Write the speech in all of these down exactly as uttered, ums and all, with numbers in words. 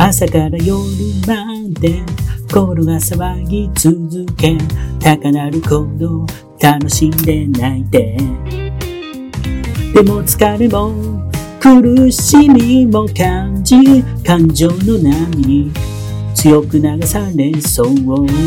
朝から夜まで心が騒ぎ続け、高鳴る鼓動楽しんで泣いて、でも疲れも苦しみも感じ、感情の波に強く流されそう。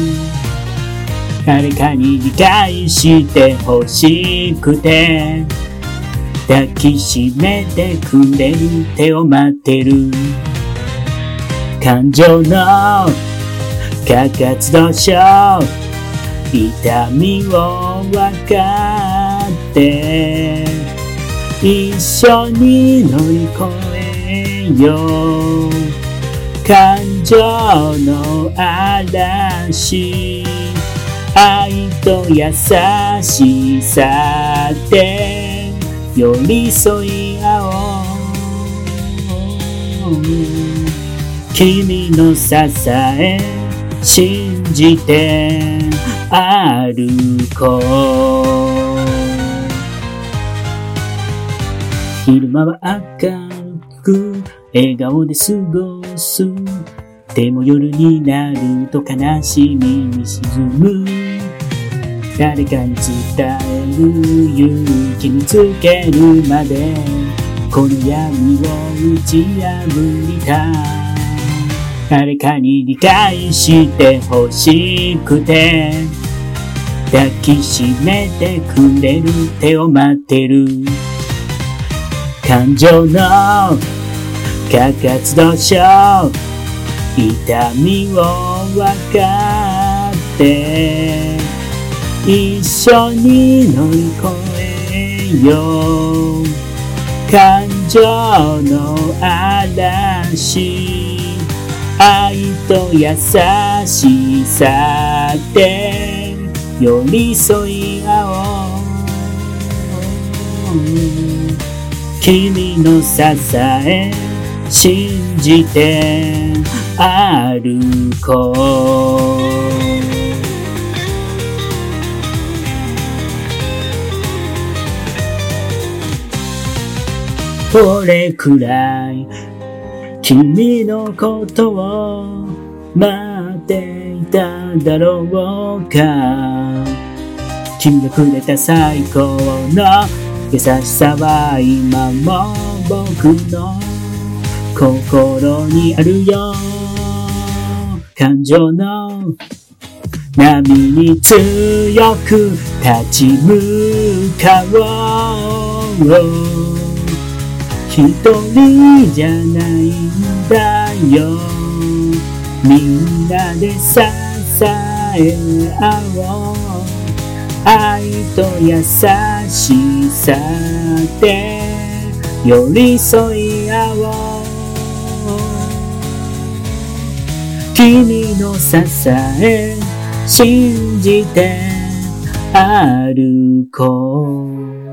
誰かに理解してほしくて抱きしめてくれる手を待ってる。感情の過活動症、痛みを分かって一緒に乗り越えよう。感情の嵐、愛と優しさで寄り添い合おう。君の支え信じて歩こう。昼間は明るく笑顔で過ごす。でも夜になると悲しみに沈む。誰かに伝える勇気につけるまでこの闇を打ち破りたい。誰かに理解してほしくて抱きしめてくれる手を待ってる。感情の過活動症、痛みを分かって一緒に乗り越えよう。感情の嵐、愛と優しさで寄り添い合おう。君の支え信じて歩こう。どれくらい君のことを待っていただろうか。君がくれた最高の優しさは今も僕の心にあるよ。感情の波に強く立ち向かおう。一人じゃないんだよ。みんなで支え合おう。愛と優しさで寄り添い合おう。君の支え信じて歩こう。